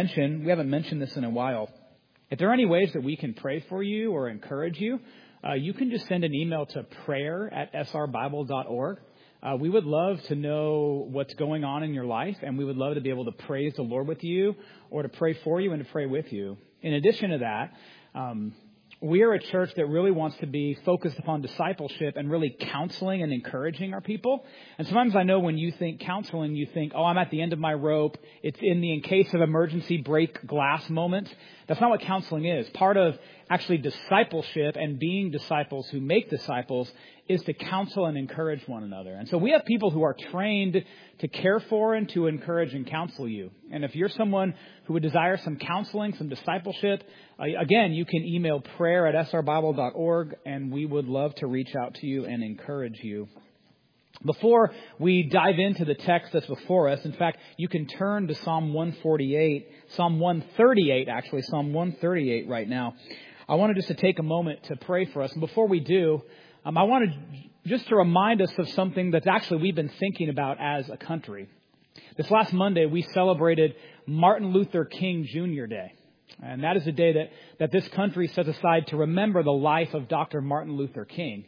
mention, we haven't mentioned this in a while. If there are any ways that we can pray for you or encourage you, you can just send an email to prayer@srbible.org. We would love to know what's going on in your life, and we would love to be able to praise the Lord with you or to pray for you and to pray with you. In addition to that, we are a church that really wants to be focused upon discipleship and really counseling and encouraging our people. And sometimes I know when you think counseling, you think, oh, I'm at the end of my rope. It's in case of emergency break glass moment. That's not what counseling is. Part of actually discipleship and being disciples who make disciples is to counsel and encourage one another. And so we have people who are trained to care for and to encourage and counsel you. And if you're someone who would desire some counseling, some discipleship, again, you can email prayer@srbible.org, and we would love to reach out to you and encourage you. Before we dive into the text that's before us, in fact, you can turn to Psalm 138 right now. I wanted just to take a moment to pray for us. And before we do, I wanted just to remind us of something that's actually we've been thinking about as a country. This last Monday, we celebrated Martin Luther King Jr. Day. And that is a day that this country sets aside to remember the life of Dr. Martin Luther King,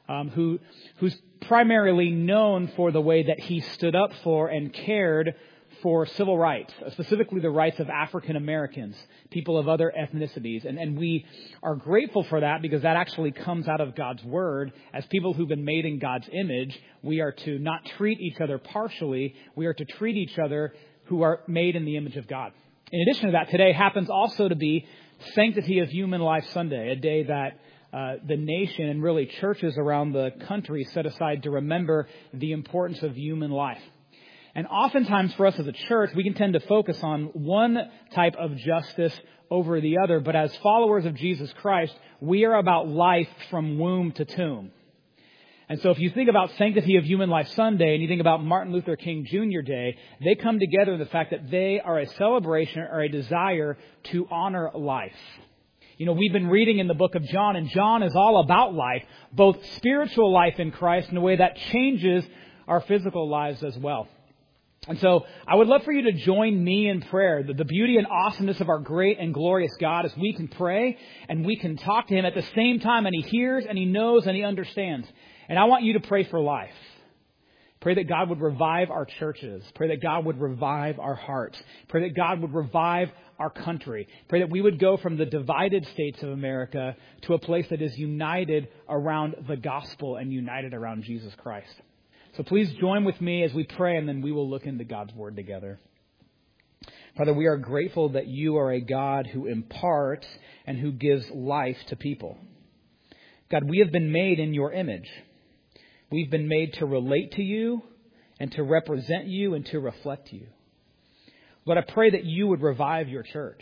who's primarily known for the way that he stood up for and cared for civil rights, specifically the rights of African Americans, people of other ethnicities. And we are grateful for that because that actually comes out of God's Word. As people who've been made in God's image, we are to not treat each other partially. We are to treat each other who are made in the image of God. In addition to that, today happens also to be Sanctity of Human Life Sunday, a day that the nation and really churches around the country set aside to remember the importance of human life. And oftentimes for us as a church, we can tend to focus on one type of justice over the other. But as followers of Jesus Christ, we are about life from womb to tomb. And so if you think about Sanctity of Human Life Sunday and you think about Martin Luther King Jr. Day, they come together in the fact that they are a celebration or a desire to honor life. You know, we've been reading in the book of John, and John is all about life, both spiritual life in Christ in a way that changes our physical lives as well. And so I would love for you to join me in prayer. The beauty and awesomeness of our great and glorious God is we can pray and we can talk to Him at the same time, and He hears and He knows and He understands. And I want you to pray for life. Pray that God would revive our churches. Pray that God would revive our hearts. Pray that God would revive our country. Pray that we would go from the divided states of America to a place that is united around the gospel and united around Jesus Christ. So please join with me as we pray, and then we will look into God's Word together. Father, we are grateful that you are a God who imparts and who gives life to people. God, we have been made in your image. We've been made to relate to you and to represent you and to reflect you. Lord, I pray that you would revive your church.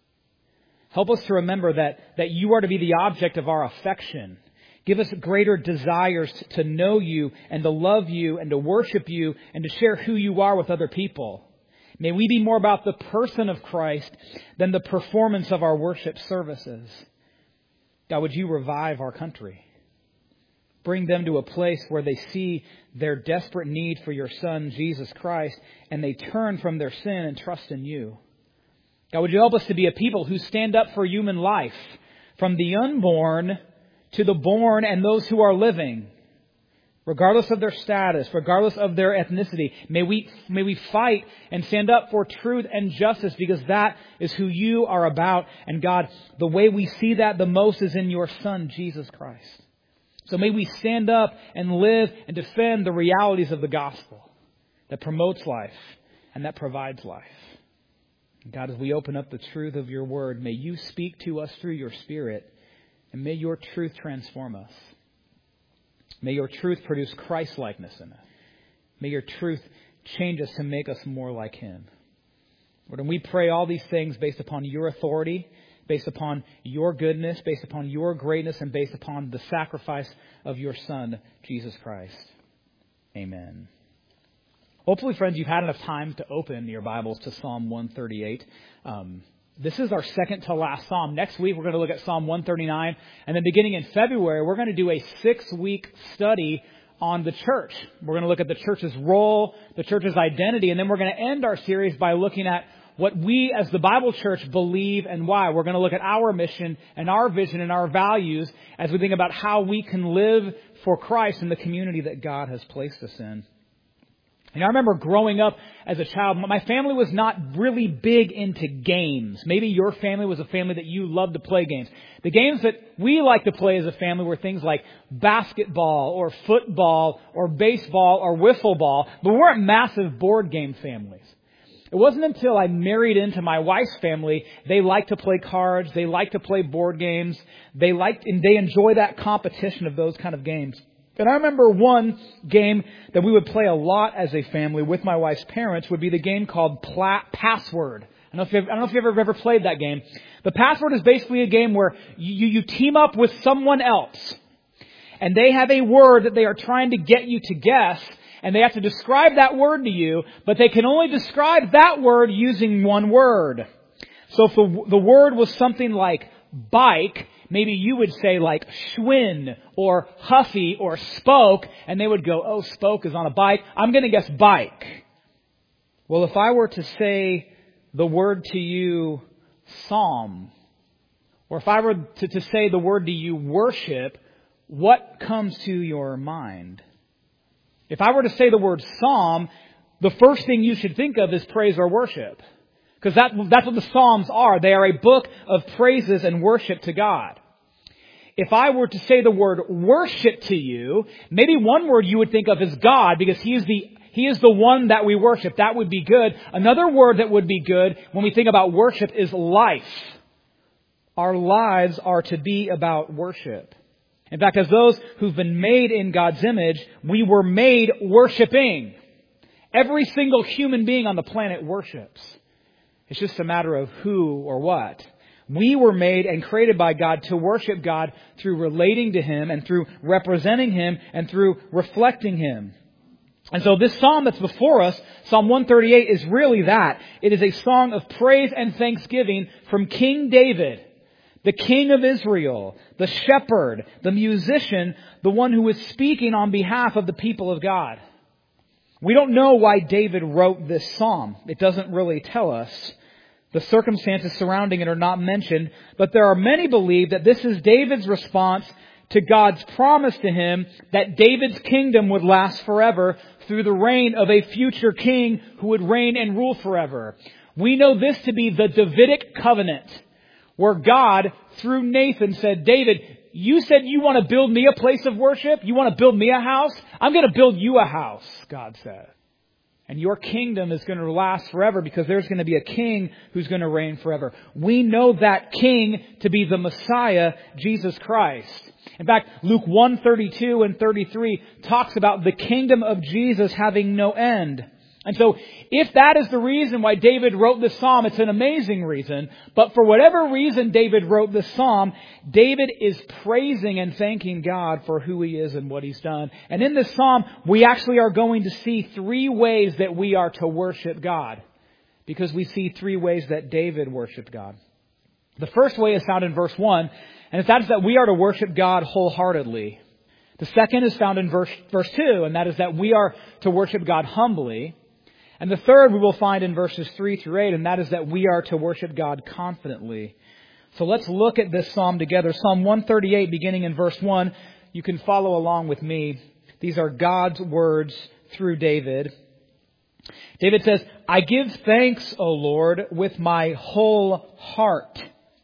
Help us to remember that you are to be the object of our affection. Give us greater desires to know you and to love you and to worship you and to share who you are with other people. May we be more about the person of Christ than the performance of our worship services. God, would you revive our country? Bring them to a place where they see their desperate need for your Son, Jesus Christ, and they turn from their sin and trust in you. God, would you help us to be a people who stand up for human life, from the unborn to the born and those who are living, regardless of their status, regardless of their ethnicity. May we fight and stand up for truth and justice, because that is who you are about. And God, the way we see that the most is in your Son, Jesus Christ. So may we stand up and live and defend the realities of the gospel that promotes life and that provides life. God, as we open up the truth of your word, may you speak to us through your Spirit, and may your truth transform us. May your truth produce Christ-likeness in us. May your truth change us to make us more like Him. Lord, and we pray all these things based upon your authority, based upon your goodness, based upon your greatness, and based upon the sacrifice of your Son, Jesus Christ. Amen. Hopefully, friends, you've had enough time to open your Bibles to Psalm 138. This is our second to last psalm. Next week, we're going to look at Psalm 139. And then beginning in February, we're going to do a 6-week study on the church. We're going to look at the church's role, the church's identity, and then we're going to end our series by looking at what we as the Bible Church believe and why. We're going to look at our mission and our vision and our values as we think about how we can live for Christ in the community that God has placed us in. And I remember growing up as a child, my family was not really big into games. Maybe your family was a family that you loved to play games. The games that we like to play as a family were things like basketball or football or baseball or wiffle ball, but we weren't massive board game families. It wasn't until I married into my wife's family, they liked to play cards, they liked to play board games, they enjoy that competition of those kind of games. And I remember one game that we would play a lot as a family with my wife's parents would be the game called Password. I don't know if you've ever played that game. The Password is basically a game where you team up with someone else, and they have a word that they are trying to get you to guess, and they have to describe that word to you, but they can only describe that word using one word. So if the word was something like bike, maybe you would say like Schwinn or Huffy or Spoke, and they would go, oh, Spoke is on a bike. I'm going to guess bike. Well, if I were to say the word to you, psalm, or if I were to say the word to you, worship, what comes to your mind? If I were to say the word psalm, the first thing you should think of is praise or worship. Because that's what the Psalms are. They are a book of praises and worship to God. If I were to say the word worship to you, maybe one word you would think of is God, because He is the one that we worship. That would be good. Another word that would be good when we think about worship is life. Our lives are to be about worship. In fact, as those who've been made in God's image, we were made worshiping. Every single human being on the planet worships. It's just a matter of who or what. We were made and created by God to worship God through relating to Him and through representing Him and through reflecting Him. And so this psalm that's before us, Psalm 138, is really that. It is a song of praise and thanksgiving from King David, the King of Israel, the shepherd, the musician, the one who is speaking on behalf of the people of God. We don't know why David wrote this psalm. It doesn't really tell us. The circumstances surrounding it are not mentioned, but there are many believe that this is David's response to God's promise to him that David's kingdom would last forever through the reign of a future king who would reign and rule forever. We know this to be the Davidic covenant, where God, through Nathan, said, David, you said you want to build me a place of worship? You want to build me a house? I'm going to build you a house, God said. And your kingdom is going to last forever because there's going to be a king who's going to reign forever. We know that king to be the Messiah, Jesus Christ. In fact, Luke 1:32 and 33 talks about the kingdom of Jesus having no end. And so, if that is the reason why David wrote this psalm, it's an amazing reason. But for whatever reason David wrote this psalm, David is praising and thanking God for who He is and what He's done. And in this psalm, we actually are going to see 3 ways that we are to worship God. Because we see 3 ways that David worshiped God. The first way is found in verse 1, and that is that we are to worship God wholeheartedly. The second is found in verse 2, and that is that we are to worship God humbly. And the third we will find in verses 3 through 8, and that is that we are to worship God confidently. So let's look at this psalm together. Psalm 138, beginning in verse 1. You can follow along with me. These are God's words through David. David says, I give thanks, O Lord, with my whole heart.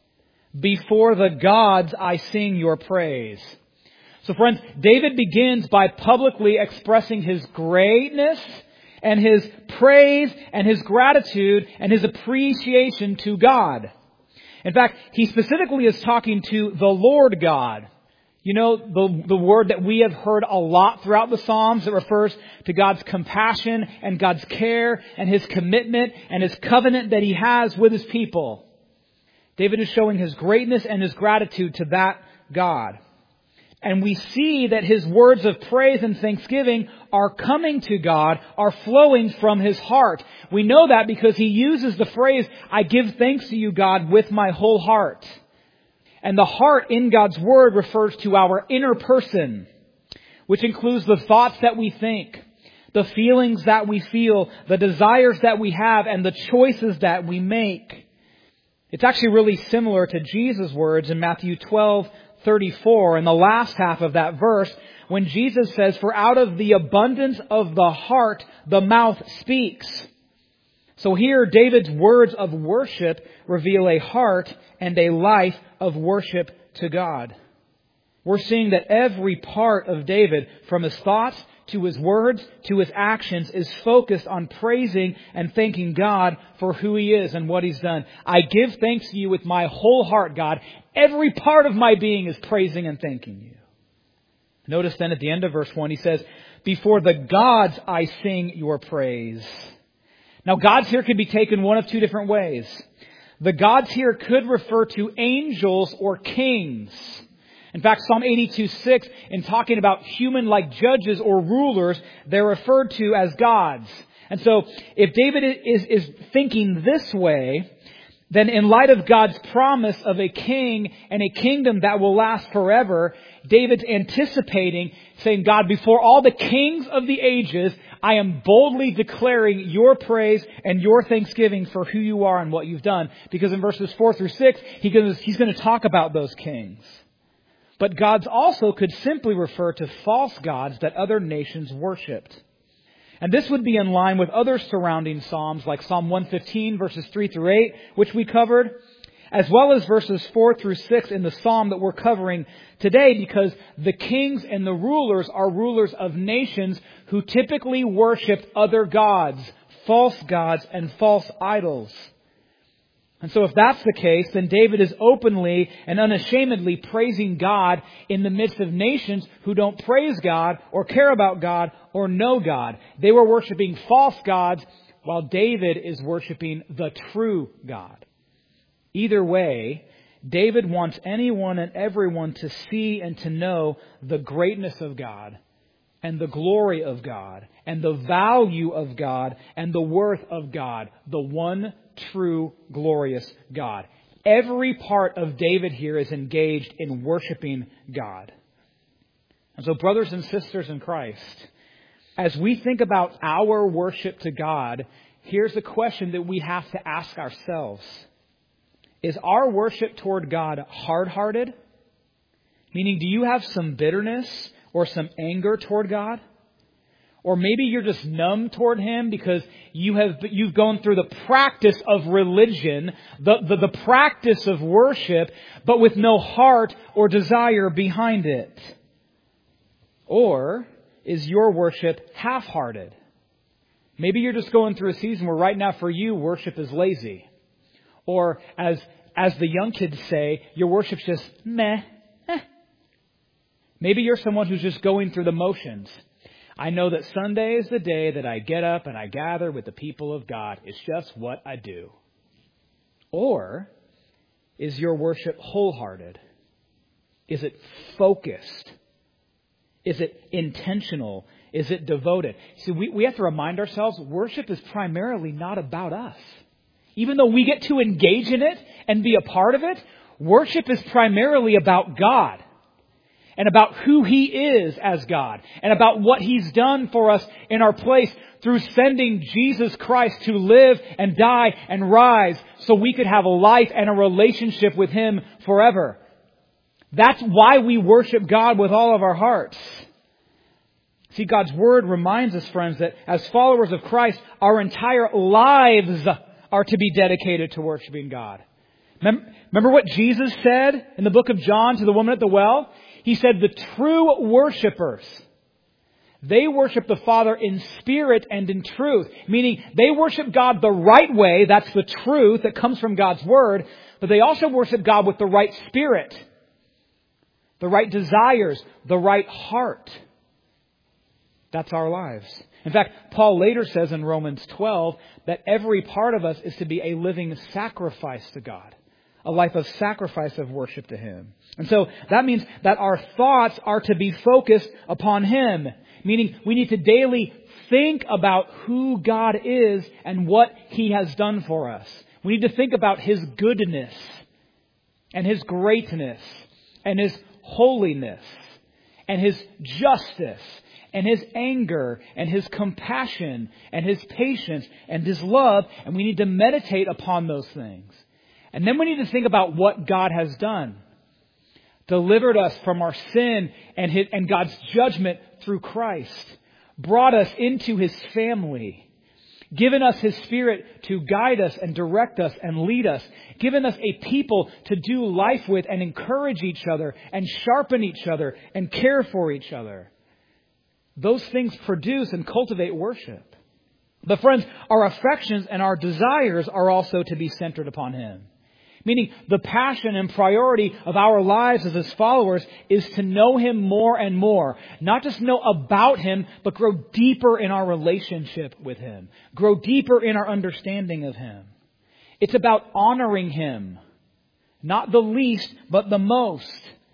Before the gods I sing your praise. So friends, David begins by publicly expressing his greatness and his praise and his gratitude and his appreciation to God. In fact, he specifically is talking to the Lord God. You know, the word that we have heard a lot throughout the Psalms that refers to God's compassion and God's care and His commitment and His covenant that He has with His people. David is showing his greatness and his gratitude to that God. And we see that his words of praise and thanksgiving are coming to God, are flowing from his heart. We know that because he uses the phrase, I give thanks to you, God, with my whole heart. And the heart in God's word refers to our inner person, which includes the thoughts that we think, the feelings that we feel, the desires that we have, and the choices that we make. It's actually really similar to Jesus' words in Matthew 12:34, in the last half of that verse, when Jesus says, "For out of the abundance of the heart, the mouth speaks." So here, David's words of worship reveal a heart and a life of worship to God. We're seeing that every part of David, from his thoughts to his words to his actions, is focused on praising and thanking God for who He is and what He's done. I give thanks to You with my whole heart, God. Every part of my being is praising and thanking You. Notice then at the end of verse 1, he says, "Before the gods I sing Your praise." Now, gods here could be taken one of two different ways. The gods here could refer to angels or kings. In fact, Psalm 82:6, in talking about human-like judges or rulers, they're referred to as gods. And so, if David is thinking this way, then in light of God's promise of a king and a kingdom that will last forever, David's anticipating, saying, "God, before all the kings of the ages, I am boldly declaring Your praise and Your thanksgiving for who You are and what You've done." Because in verses 4 through 6, he's going to talk about those kings. But gods also could simply refer to false gods that other nations worshipped. And this would be in line with other surrounding psalms like Psalm 115 verses 3 through 8, which we covered, as well as verses 4 through 6 in the psalm that we're covering today, because the kings and the rulers are rulers of nations who typically worshipped other gods, false gods and false idols. And so if that's the case, then David is openly and unashamedly praising God in the midst of nations who don't praise God or care about God or know God. They were worshiping false gods while David is worshiping the true God. Either way, David wants anyone and everyone to see and to know the greatness of God and the glory of God and the value of God and the worth of God, the one true, glorious God. Every part of David here is engaged in worshiping God. And so, brothers and sisters in Christ, as we think about our worship to God, here's a question that we have to ask ourselves. Is our worship toward God hard-hearted? Meaning, do you have some bitterness or some anger toward God? Or maybe you're just numb toward Him because you've gone through the practice of religion, the practice of worship, but with no heart or desire behind it. Or is your worship half-hearted? Maybe you're just going through a season where right now for you, worship is lazy. Or as the young kids say, your worship's just meh. Maybe you're someone who's just going through the motions. I know that Sunday is the day that I get up and I gather with the people of God. It's just what I do. Or is your worship wholehearted? Is it focused? Is it intentional? Is it devoted? See, we have to remind ourselves, worship is primarily not about us. Even though we get to engage in it and be a part of it, worship is primarily about God. And about who He is as God. And about what He's done for us in our place through sending Jesus Christ to live and die and rise so we could have a life and a relationship with Him forever. That's why we worship God with all of our hearts. See, God's Word reminds us, friends, that as followers of Christ, our entire lives are to be dedicated to worshiping God. Remember what Jesus said in the book of John to the woman at the well? He said, the true worshipers, they worship the Father in spirit and in truth. Meaning they worship God the right way. That's the truth that comes from God's Word. But they also worship God with the right spirit, the right desires, the right heart. That's our lives. In fact, Paul later says in Romans 12 that every part of us is to be a living sacrifice to God. A life of sacrifice of worship to Him. And so that means that our thoughts are to be focused upon Him. Meaning we need to daily think about who God is and what He has done for us. We need to think about His goodness and His greatness and His holiness and His justice and His anger and His compassion and His patience and His love. And we need to meditate upon those things. And then we need to think about what God has done. Delivered us from our sin and God's judgment through Christ. Brought us into His family. Given us His Spirit to guide us and direct us and lead us. Given us a people to do life with and encourage each other and sharpen each other and care for each other. Those things produce and cultivate worship. But friends, our affections and our desires are also to be centered upon Him. Meaning the passion and priority of our lives as His followers is to know Him more and more. Not just know about Him, but grow deeper in our relationship with Him. Grow deeper in our understanding of Him. It's about honoring Him. Not the least, but the most.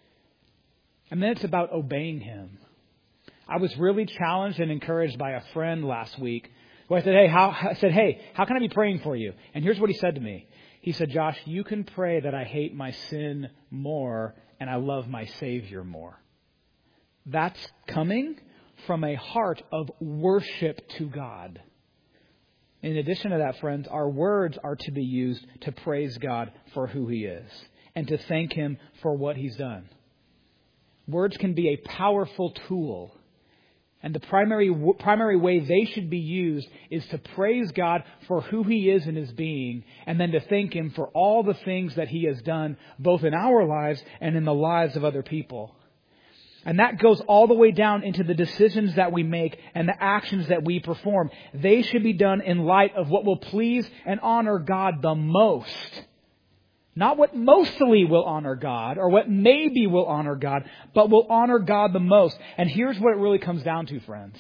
And then it's about obeying Him. I was really challenged and encouraged by a friend last week who I said, hey, how can I be praying for you? And here's what he said to me. He said, Josh, you can pray that I hate my sin more and I love my Savior more. That's coming from a heart of worship to God. In addition to that, friends, our words are to be used to praise God for who He is and to thank Him for what He's done. Words can be a powerful tool. And the primary way they should be used is to praise God for who He is in His being, and then to thank Him for all the things that He has done, both in our lives and in the lives of other people. And that goes all the way down into the decisions that we make and the actions that we perform. They should be done in light of what will please and honor God the most. Not what mostly will honor God or what maybe will honor God, but will honor God the most. And here's what it really comes down to, friends.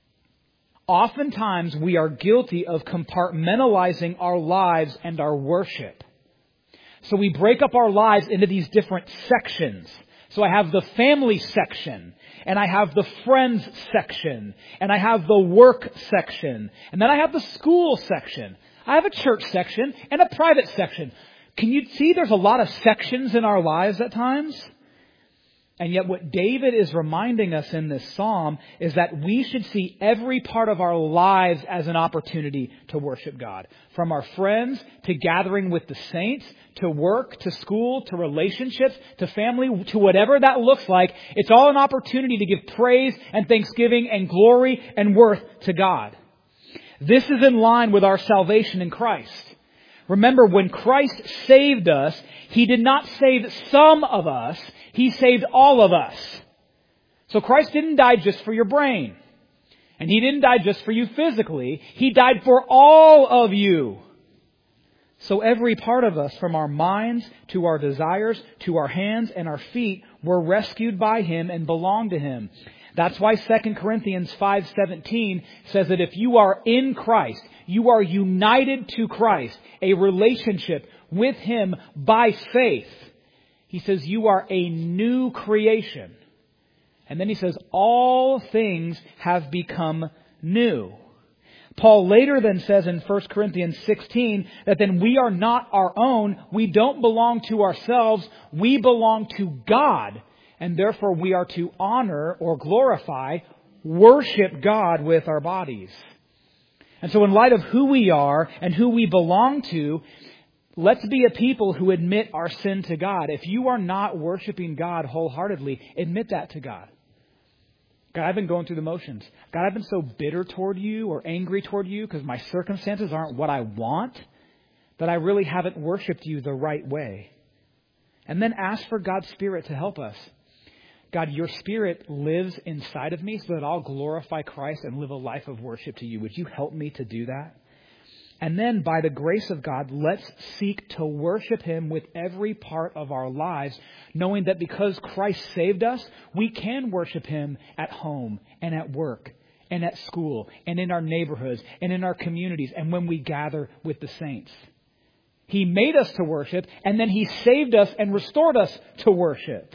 Oftentimes we are guilty of compartmentalizing our lives and our worship. So we break up our lives into these different sections. So I have the family section, and I have the friends section, and I have the work section, and then I have the school section. I have a church section and a private section. Can you see there's a lot of sections in our lives at times? And yet what David is reminding us in this psalm is that we should see every part of our lives as an opportunity to worship God. From our friends to gathering with the saints, to work, to school, to relationships, to family, to whatever that looks like. It's all an opportunity to give praise and thanksgiving and glory and worth to God. This is in line with our salvation in Christ. Remember, when Christ saved us, He did not save some of us. He saved all of us. So Christ didn't die just for your brain. And He didn't die just for you physically. He died for all of you. So every part of us, from our minds to our desires to our hands and our feet, were rescued by Him and belong to Him. That's why 2 Corinthians 5:17 says that if you are in Christ, you are united to Christ, a relationship with Him by faith. He says you are a new creation. And then he says all things have become new. Paul later then says in 1 Corinthians 16 that then we are not our own. We don't belong to ourselves. We belong to God. And therefore we are to honor or glorify, worship God with our bodies. And so in light of who we are and who we belong to, let's be a people who admit our sin to God. If you are not worshiping God wholeheartedly, admit that to God. God, I've been going through the motions. God, I've been so bitter toward you or angry toward you because my circumstances aren't what I want, that I really haven't worshiped you the right way. And then ask for God's Spirit to help us. God, your Spirit lives inside of me so that I'll glorify Christ and live a life of worship to you. Would you help me to do that? And then by the grace of God, let's seek to worship Him with every part of our lives, knowing that because Christ saved us, we can worship Him at home and at work and at school and in our neighborhoods and in our communities and when we gather with the saints. He made us to worship, and then He saved us and restored us to worship.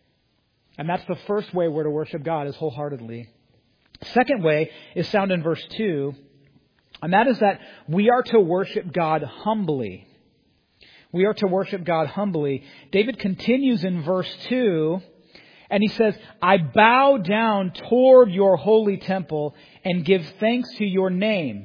And that's the first way we're to worship God, is wholeheartedly. Second way is found in verse 2. And that is that we are to worship God humbly. We are to worship God humbly. David continues in verse 2, And he says, I bow down toward your holy temple and give thanks to your name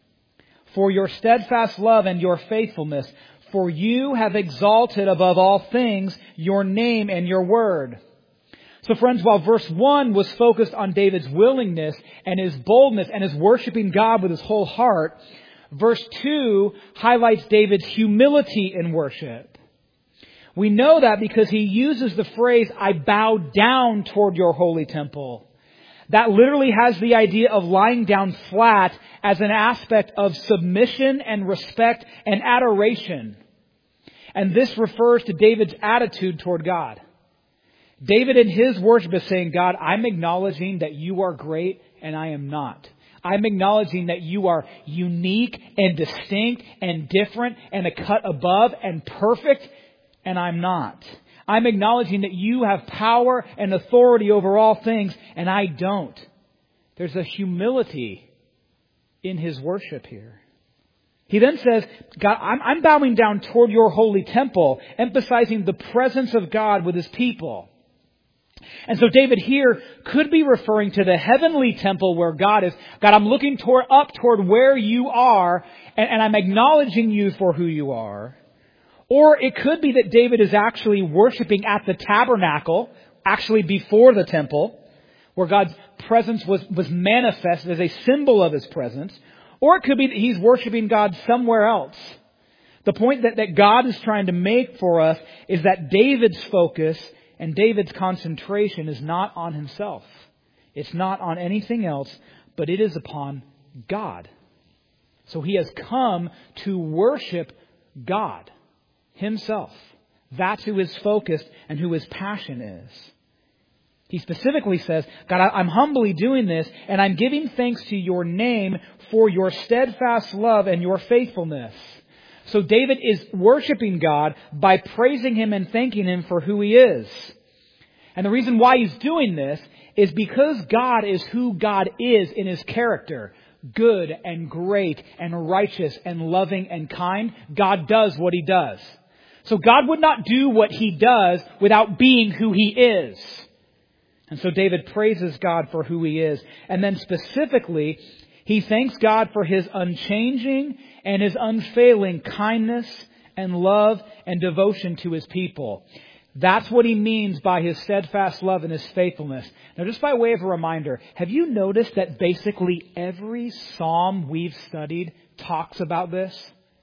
for your steadfast love and your faithfulness. For you have exalted above all things your name and your word. So friends, while verse 1 was focused on David's willingness and his boldness and his worshiping God with his whole heart, verse 2 highlights David's humility in worship. We know that because he uses the phrase, I bow down toward your holy temple. That literally has the idea of lying down flat as an aspect of submission and respect and adoration. And this refers to David's attitude toward God. David in his worship is saying, God, I'm acknowledging that you are great and I am not. I'm acknowledging that you are unique and distinct and different and a cut above and perfect, and I'm not. I'm acknowledging that you have power and authority over all things, and I don't. There's a humility in his worship here. He then says, God, I'm bowing down toward your holy temple, emphasizing the presence of God with his people. And so David here could be referring to the heavenly temple where God is. God, I'm looking up toward where you are, and I'm acknowledging you for who you are. Or it could be that David is actually worshiping at the tabernacle, actually before the temple, where God's presence was manifested as a symbol of his presence. Or it could be that he's worshiping God somewhere else. The point that God is trying to make for us is that David's focus and David's concentration is not on himself. It's not on anything else, but it is upon God. So he has come to worship God himself. That's who his focus and who his passion is. He specifically says, God, I'm humbly doing this, and I'm giving thanks to your name for your steadfast love and your faithfulness. So David is worshiping God by praising him and thanking him for who he is. And the reason why he's doing this is because God is who God is in his character. Good and great and righteous and loving and kind. God does what he does. So God would not do what he does without being who he is. And so David praises God for who he is. And then specifically, he thanks God for his unchanging and his unfailing kindness and love and devotion to his people. That's what he means by his steadfast love and his faithfulness. Now, just by way of a reminder, have you noticed that basically every psalm we've studied talks about this?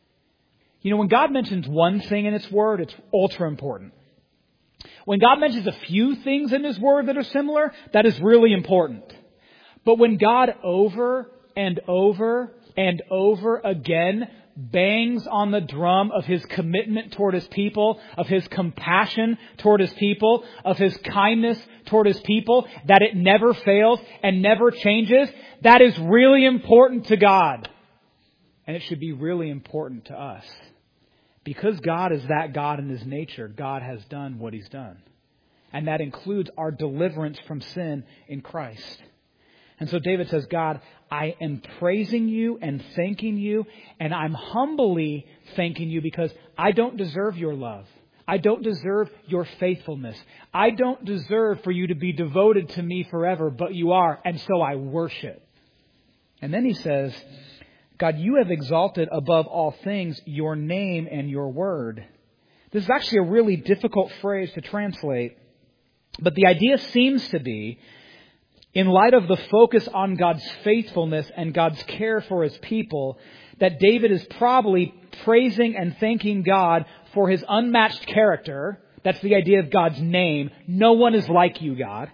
You know, when God mentions one thing in His Word, it's ultra important. When God mentions a few things in His Word that are similar, that is really important. But when God over and over and over again bangs on the drum of His commitment toward His people, of His compassion toward His people, of His kindness toward His people, that it never fails and never changes, that is really important to God. And it should be really important to us. Because God is that God in His nature, God has done what He's done. And that includes our deliverance from sin in Christ. And so David says, God, I am praising you and thanking you, and I'm humbly thanking you because I don't deserve your love. I don't deserve your faithfulness. I don't deserve for you to be devoted to me forever, but you are, and so I worship. And then he says, God, you have exalted above all things your name and your word. This is actually a really difficult phrase to translate, but the idea seems to be, in light of the focus on God's faithfulness and God's care for His people, that David is probably praising and thanking God for His unmatched character. That's the idea of God's name. No one is like you, God.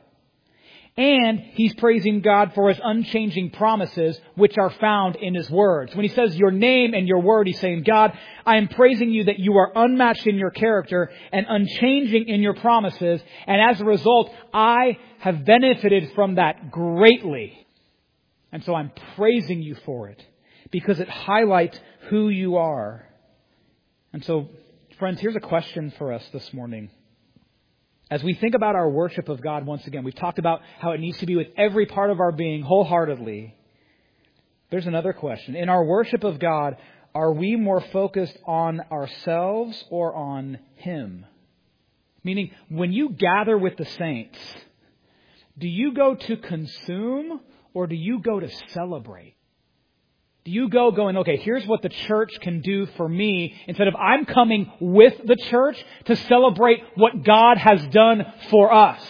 And he's praising God for His unchanging promises, which are found in His words. When he says your name and your word, he's saying, God, I am praising you that you are unmatched in your character and unchanging in your promises. And as a result, I have benefited from that greatly. And so I'm praising you for it because it highlights who you are. And so, friends, here's a question for us this morning. As we think about our worship of God, once again, we've talked about how it needs to be with every part of our being wholeheartedly. There's another question. In our worship of God, are we more focused on ourselves or on Him? Meaning, when you gather with the saints, do you go to consume or do you go to celebrate? Do you go going, okay, here's what the church can do for me, instead of I'm coming with the church to celebrate what God has done for us?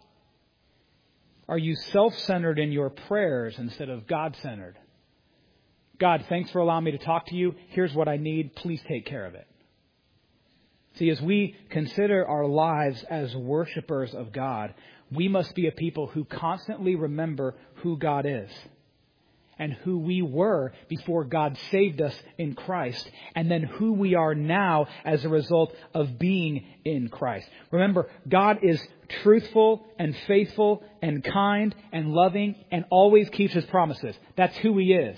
Are you self-centered in your prayers instead of God-centered? God, thanks for allowing me to talk to you. Here's what I need. Please take care of it. See, as we consider our lives as worshipers of God, we must be a people who constantly remember who God is and who we were before God saved us in Christ, and then who we are now as a result of being in Christ. Remember, God is truthful and faithful and kind and loving and always keeps His promises. That's who He is.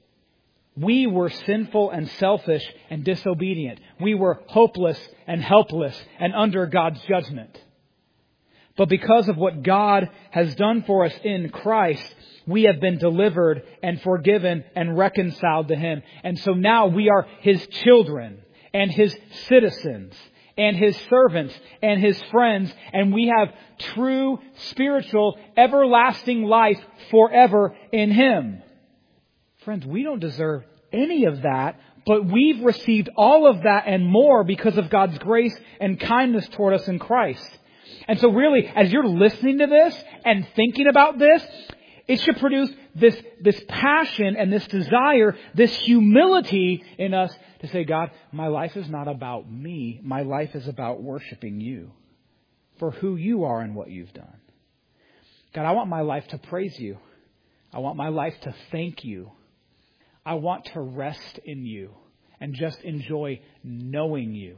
We were sinful and selfish and disobedient. We were hopeless and helpless and under God's judgment. But because of what God has done for us in Christ, we have been delivered and forgiven and reconciled to Him. And so now we are His children and His citizens and His servants and His friends. And we have true, spiritual, everlasting life forever in Him. Friends, we don't deserve any of that, but we've received all of that and more because of God's grace and kindness toward us in Christ. And so really, as you're listening to this and thinking about this, it should produce this passion and this desire, this humility in us to say, God, my life is not about me. My life is about worshiping You for who You are and what You've done. God, I want my life to praise You. I want my life to thank You. I want to rest in You and just enjoy knowing You.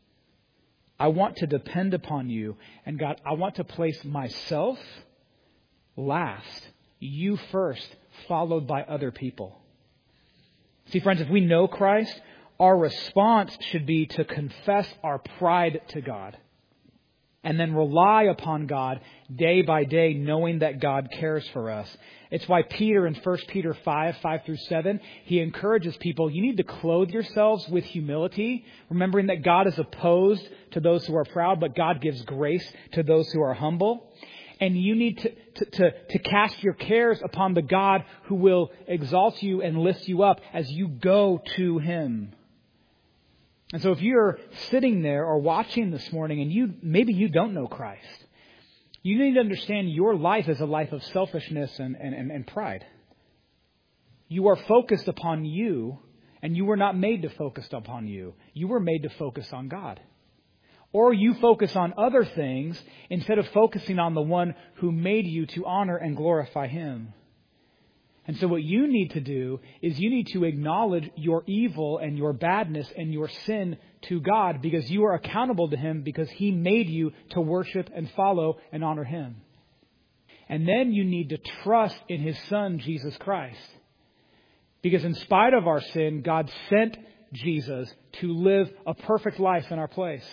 I want to depend upon You. And God, I want to place myself last, You first, followed by other people. See, friends, if we know Christ, our response should be to confess our pride to God and then rely upon God day by day, knowing that God cares for us. It's why Peter in 1 Peter 5:5-7, he encourages people, you need to clothe yourselves with humility, remembering that God is opposed to those who are proud, but God gives grace to those who are humble. And you need to cast your cares upon the God who will exalt you and lift you up as you go to Him. And so if you're sitting there or watching this morning and maybe you don't know Christ, you need to understand your life is a life of selfishness and pride. You are focused upon you, and you were not made to focus upon you. You were made to focus on God. Or you focus on other things instead of focusing on the one who made you to honor and glorify Him. And so what you need to do is you need to acknowledge your evil and your badness and your sin to God, because you are accountable to Him because He made you to worship and follow and honor Him. And then you need to trust in His Son, Jesus Christ. Because in spite of our sin, God sent Jesus to live a perfect life in our place.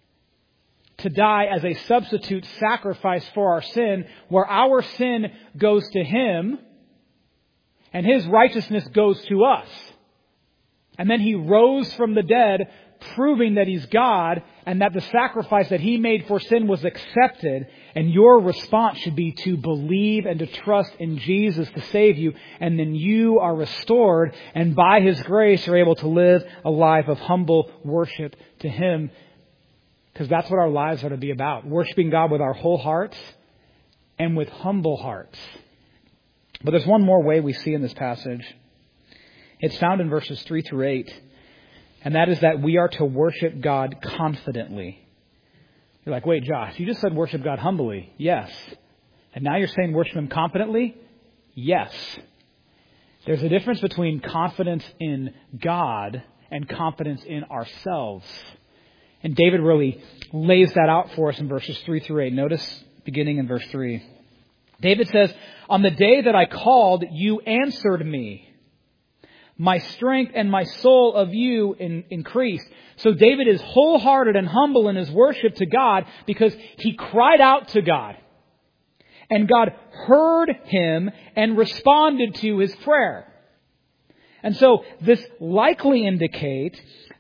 To die as a substitute sacrifice for our sin, where our sin goes to Him and His righteousness goes to us. And then He rose from the dead, proving that He's God and that the sacrifice that He made for sin was accepted. And your response should be to believe and to trust in Jesus to save you. And then you are restored, and by His grace are able to live a life of humble worship to Him. Because that's what our lives are to be about. Worshiping God with our whole hearts and with humble hearts. But there's one more way we see in this passage. It's found in verses 3-8. And that is that we are to worship God confidently. You're like, wait, Josh, you just said worship God humbly. Yes. And now you're saying worship Him confidently? Yes. There's a difference between confidence in God and confidence in ourselves. And David really lays that out for us in verses 3-8. Notice beginning in verse 3. David says, on the day that I called, You answered me. My strength and my soul of You increased. So David is wholehearted and humble in his worship to God because he cried out to God. And God heard him and responded to his prayer. And so this likely indicates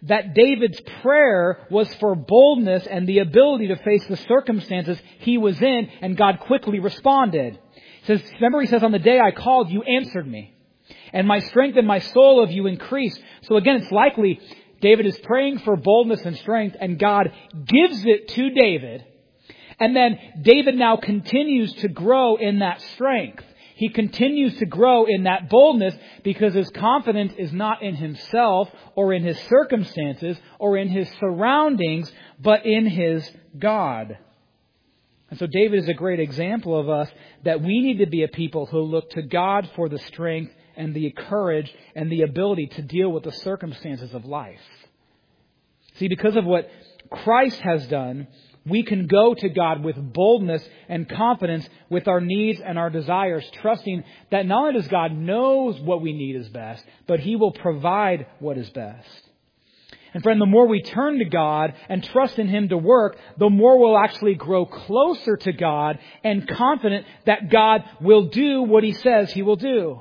that David's prayer was for boldness and the ability to face the circumstances he was in, and God quickly responded. He says, on the day I called, you answered me, and my strength and my soul of you increased. So again, it's likely David is praying for boldness and strength, and God gives it to David. And then David now continues to grow in that strength. He continues to grow in that boldness because his confidence is not in himself or in his circumstances or in his surroundings, but in his God. And so David is a great example of us that we need to be a people who look to God for the strength and the courage and the ability to deal with the circumstances of life. See, because of what Christ has done, we can go to God with boldness and confidence with our needs and our desires, trusting that not only does God knows what we need is best, but He will provide what is best. And friend, the more we turn to God and trust in Him to work, the more we'll actually grow closer to God and confident that God will do what He says He will do.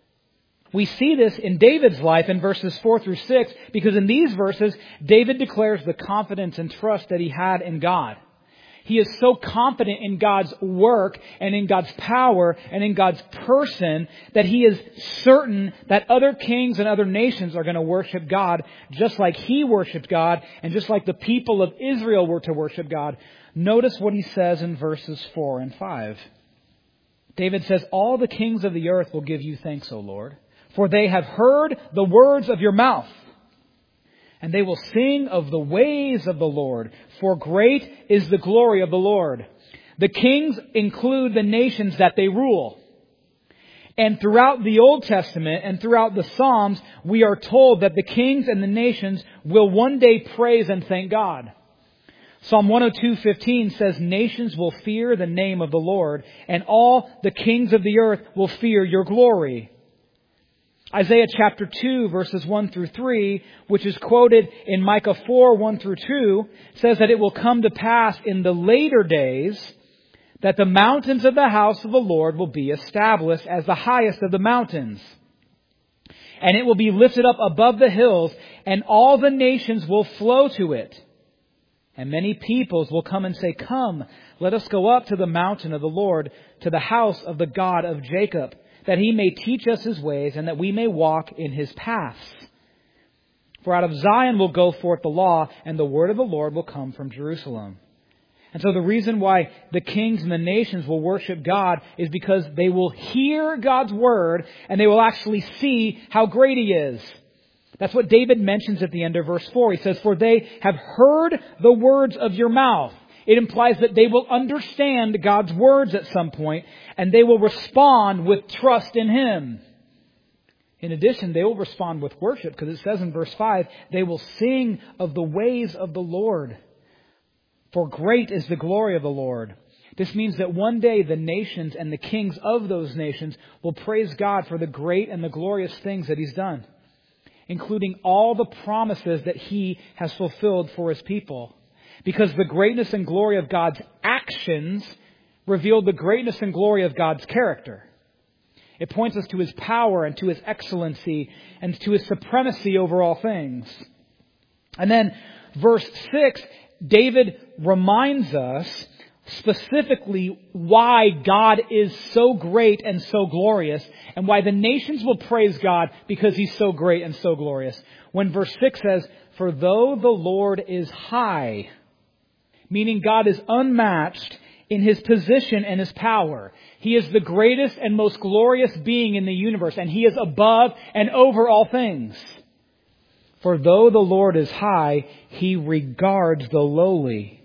We see this in David's life in verses 4 through 6, because in these verses, David declares the confidence and trust that he had in God. He is so confident in God's work and in God's power and in God's person that he is certain that other kings and other nations are going to worship God just like he worshiped God and just like the people of Israel were to worship God. Notice what he says in verses 4 and 5. David says, "All the kings of the earth will give you thanks, O Lord, for they have heard the words of your mouth. And they will sing of the ways of the Lord, for great is the glory of the Lord." The kings include the nations that they rule. And throughout the Old Testament and throughout the Psalms, we are told that the kings and the nations will one day praise and thank God. Psalm 102:15 says, "Nations will fear the name of the Lord, and all the kings of the earth will fear your glory." Isaiah chapter 2 verses 1 through 3, which is quoted in Micah 4, 1 through 2, says that it will come to pass in the later days that the mountains of the house of the Lord will be established as the highest of the mountains. And it will be lifted up above the hills, and all the nations will flow to it. And many peoples will come and say, "Come, let us go up to the mountain of the Lord, to the house of the God of Jacob, that He may teach us His ways, and that we may walk in His paths. For out of Zion will go forth the law, and the word of the Lord will come from Jerusalem." And so the reason why the kings and the nations will worship God is because they will hear God's word, and they will actually see how great He is. That's what David mentions at the end of verse 4. He says, "For they have heard the words of your mouth." It implies that they will understand God's words at some point, and they will respond with trust in Him. In addition, they will respond with worship, because it says in verse 5, they will sing of the ways of the Lord. For great is the glory of the Lord. This means that one day the nations and the kings of those nations will praise God for the great and the glorious things that He's done, including all the promises that He has fulfilled for His people. Because the greatness and glory of God's actions reveal the greatness and glory of God's character. It points us to His power and to His excellency and to His supremacy over all things. And then verse 6, David reminds us specifically why God is so great and so glorious, and why the nations will praise God because He's so great and so glorious. When verse 6 says, "For though the Lord is high," meaning God is unmatched in His position and His power. He is the greatest and most glorious being in the universe, and He is above and over all things. "For though the Lord is high, He regards the lowly."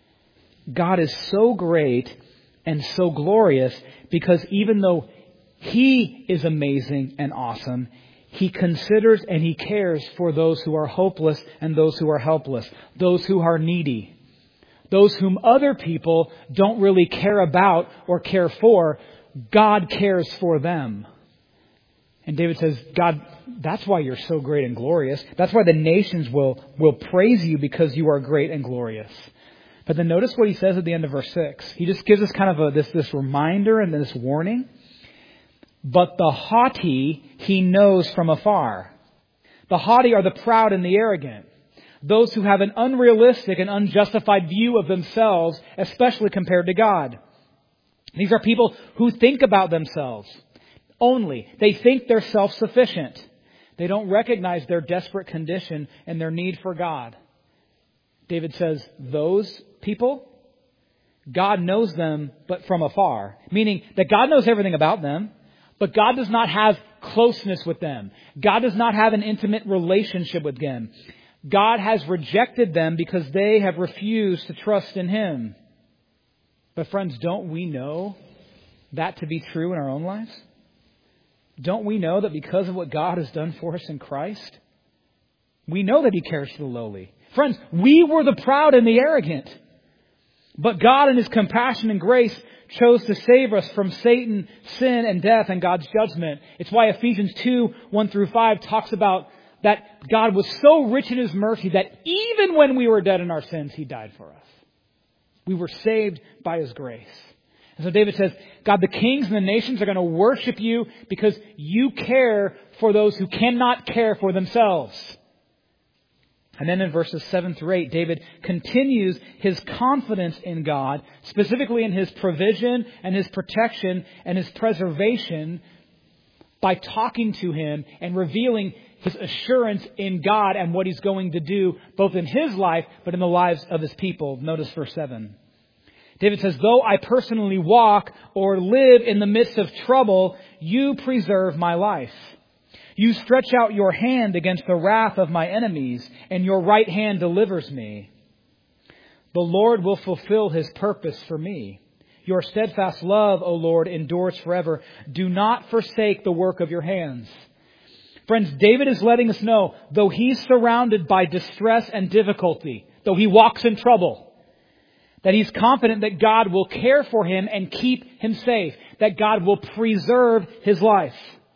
God is so great and so glorious because even though He is amazing and awesome, He considers and He cares for those who are hopeless and those who are helpless, those who are needy, those whom other people don't really care about or care for. God cares for them. And David says, "God, that's why you're so great and glorious. That's why the nations will praise you, because you are great and glorious." But then notice what he says at the end of verse 6. He just gives us kind of this reminder and this warning. "But the haughty He knows from afar." The haughty are the proud and the arrogant. Those who have an unrealistic and unjustified view of themselves, especially compared to God. These are people who think about themselves only. They think they're self-sufficient. They don't recognize their desperate condition and their need for God. David says, those people, God knows them, but from afar. Meaning that God knows everything about them, but God does not have closeness with them. God does not have an intimate relationship with them. God has rejected them because they have refused to trust in Him. But friends, don't we know that to be true in our own lives? Don't we know that because of what God has done for us in Christ, we know that He cares for the lowly? Friends, we were the proud and the arrogant. But God in His compassion and grace chose to save us from Satan, sin, and death and God's judgment. It's why Ephesians 2, 1 through 5 talks about that God was so rich in His mercy that even when we were dead in our sins, He died for us. We were saved by His grace. And so David says, God, the kings and the nations are going to worship You because You care for those who cannot care for themselves. And then in verses 7 through 8, David continues his confidence in God, specifically in His provision and His protection and His preservation, by talking to Him and revealing his assurance in God and what He's going to do, both in his life, but in the lives of His people. Notice verse 7. David says, though I personally walk or live in the midst of trouble, You preserve my life. You stretch out Your hand against the wrath of my enemies, and Your right hand delivers me. The Lord will fulfill His purpose for me. Your steadfast love, O Lord, endures forever. Do not forsake the work of Your hands. Friends, David is letting us know, though he's surrounded by distress and difficulty, though he walks in trouble, that he's confident that God will care for him and keep him safe, that God will preserve his life.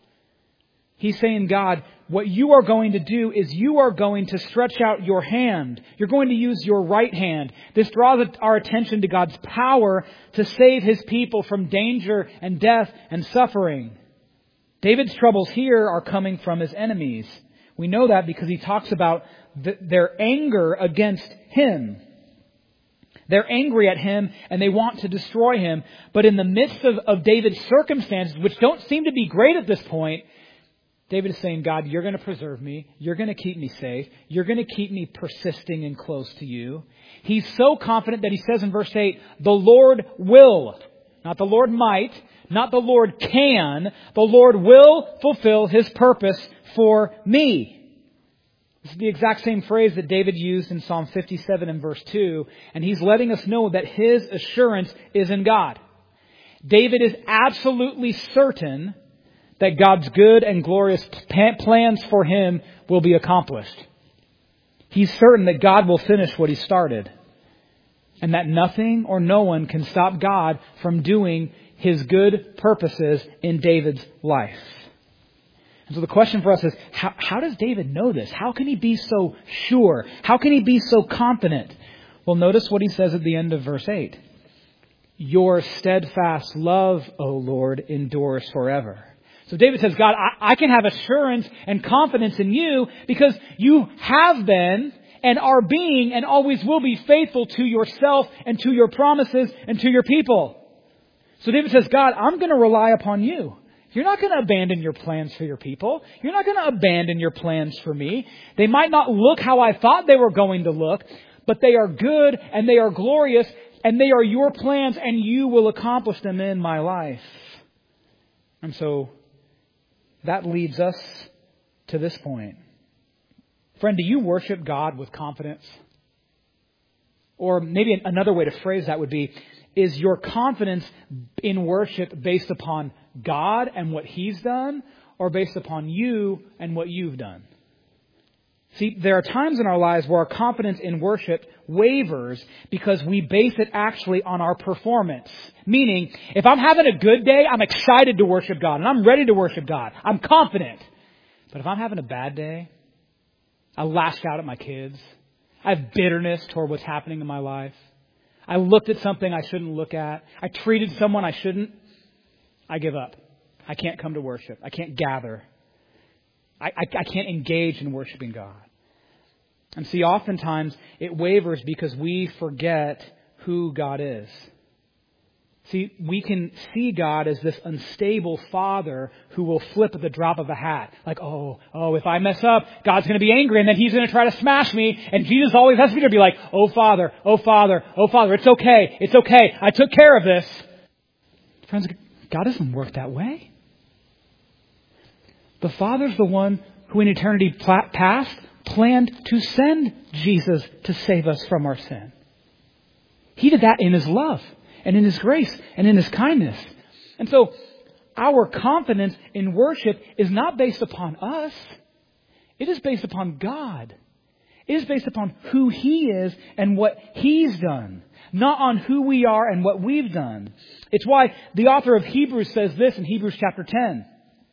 He's saying, God, what You are going to do is You are going to stretch out Your hand. You're going to use Your right hand. This draws our attention to God's power to save His people from danger and death and suffering. David's troubles here are coming from his enemies. We know that because he talks about their anger against him. They're angry at him and they want to destroy him. But in the midst of David's circumstances, which don't seem to be great at this point, David is saying, God, You're going to preserve me. You're going to keep me safe. You're going to keep me persisting and close to You. He's so confident that he says in verse 8, the Lord will, not the Lord might, not the Lord can, the Lord will fulfill His purpose for me. This is the exact same phrase that David used in Psalm 57 and verse 2. And he's letting us know that his assurance is in God. David is absolutely certain that God's good and glorious plans for him will be accomplished. He's certain that God will finish what He started. And that nothing or no one can stop God from doing His good purposes in David's life. And so the question for us is, how does David know this? How can he be so sure? How can he be so confident? Well, notice what he says at the end of verse 8. Your steadfast love, O Lord, endures forever. So David says, God, I can have assurance and confidence in You because You have been and are being and always will be faithful to Yourself and to Your promises and to Your people. So David says, God, I'm going to rely upon You. You're not going to abandon Your plans for Your people. You're not going to abandon Your plans for me. They might not look how I thought they were going to look, but they are good and they are glorious and they are Your plans and You will accomplish them in my life. And so that leads us to this point. Friend, do you worship God with confidence? Or maybe another way to phrase that would be, is your confidence in worship based upon God and what He's done, or based upon you and what you've done? See, there are times in our lives where our confidence in worship wavers because we base it actually on our performance. Meaning, if I'm having a good day, I'm excited to worship God and I'm ready to worship God. I'm confident. But if I'm having a bad day, I lashed out at my kids. I have bitterness toward what's happening in my life. I looked at something I shouldn't look at. I treated someone I shouldn't. I give up. I can't come to worship. I can't gather. I can't engage in worshiping God. And see, oftentimes it wavers because we forget who God is. See, we can see God as this unstable Father who will flip at the drop of a hat. Like, oh, if I mess up, God's going to be angry and then He's going to try to smash me. And Jesus always has to be like, oh Father, it's okay, I took care of this. Friends, God doesn't work that way. The Father's the one who in eternity past planned to send Jesus to save us from our sin. He did that in His love and in His grace and in His kindness. And so our confidence in worship is not based upon us. It is based upon God. It is based upon who He is and what He's done, not on who we are and what we've done. It's why the author of Hebrews says this in Hebrews chapter 10.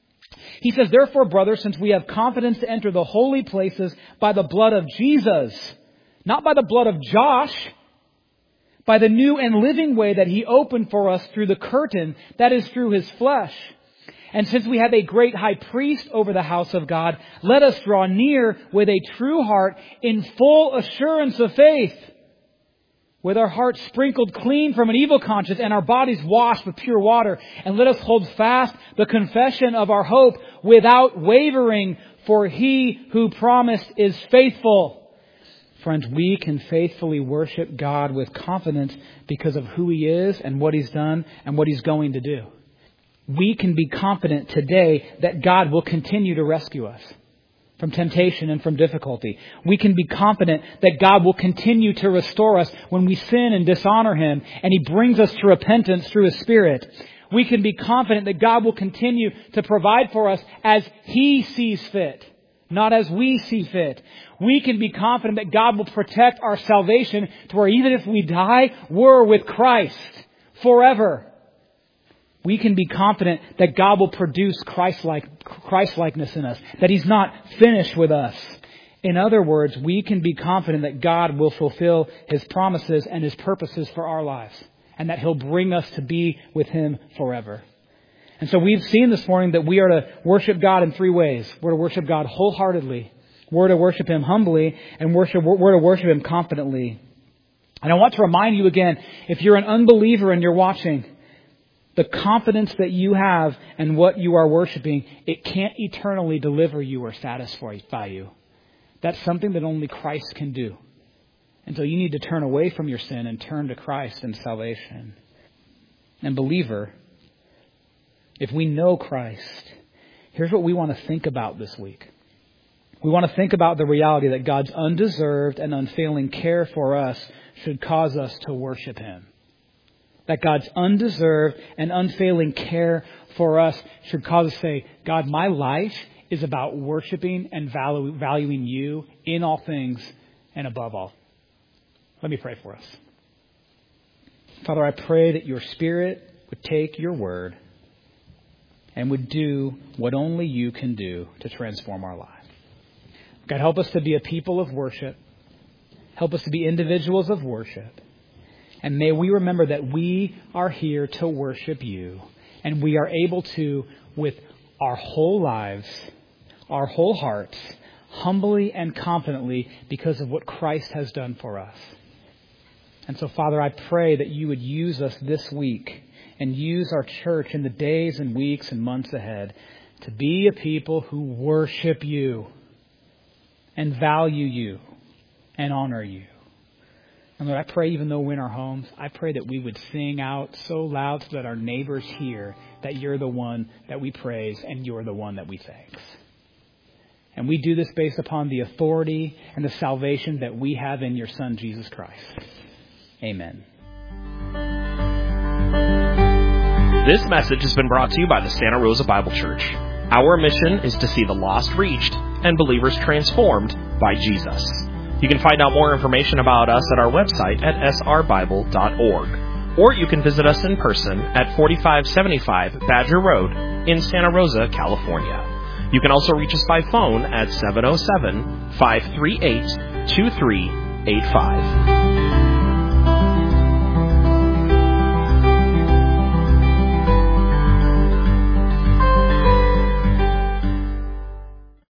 He says, therefore, brothers, since we have confidence to enter the holy places by the blood of Jesus, not by the blood of Josh, by the new and living way that He opened for us through the curtain, that is through His flesh. And since we have a great high priest over the house of God, let us draw near with a true heart in full assurance of faith, with our hearts sprinkled clean from an evil conscience and our bodies washed with pure water. And let us hold fast the confession of our hope without wavering, for He who promised is faithful. Friends, we can faithfully worship God with confidence because of who He is and what He's done and what He's going to do. We can be confident today that God will continue to rescue us from temptation and from difficulty. We can be confident that God will continue to restore us when we sin and dishonor Him, and He brings us to repentance through His Spirit. We can be confident that God will continue to provide for us as He sees fit, not as we see fit. We can be confident that God will protect our salvation to where even if we die, we're with Christ forever. We can be confident that God will produce Christ-likeness in us, that He's not finished with us. In other words, we can be confident that God will fulfill His promises and His purposes for our lives, and that He'll bring us to be with Him forever. And so we've seen this morning that we are to worship God in three ways. We're to worship God wholeheartedly, we're to worship Him humbly, and we're to worship Him confidently. And I want to remind you again, if you're an unbeliever and you're watching, the confidence that you have and what you are worshiping, it can't eternally deliver you or satisfy you. That's something that only Christ can do. And so you need to turn away from your sin and turn to Christ and salvation. And believer, if we know Christ, here's what we want to think about this week. We want to think about the reality that God's undeserved and unfailing care for us should cause us to worship Him. That God's undeserved and unfailing care for us should cause us to say, God, my life is about worshiping and valuing You in all things and above all. Let me pray for us. Father, I pray that Your Spirit would take Your word and would do what only You can do to transform our lives. God, help us to be a people of worship. Help us to be individuals of worship. And may we remember that we are here to worship You. And we are able to, with our whole lives, our whole hearts, humbly and confidently because of what Christ has done for us. And so, Father, I pray that You would use us this week and use our church in the days and weeks and months ahead to be a people who worship You and value You and honor You. And Lord, I pray even though we're in our homes, I pray that we would sing out so loud so that our neighbors hear that You're the one that we praise and You're the one that we thank. And we do this based upon the authority and the salvation that we have in Your Son, Jesus Christ. Amen. This message has been brought to you by the Santa Rosa Bible Church. Our mission is to see the lost reached and believers transformed by Jesus. You can find out more information about us at our website at srbible.org. Or you can visit us in person at 4575 Badger Road in Santa Rosa, California. You can also reach us by phone at 707-538-2385.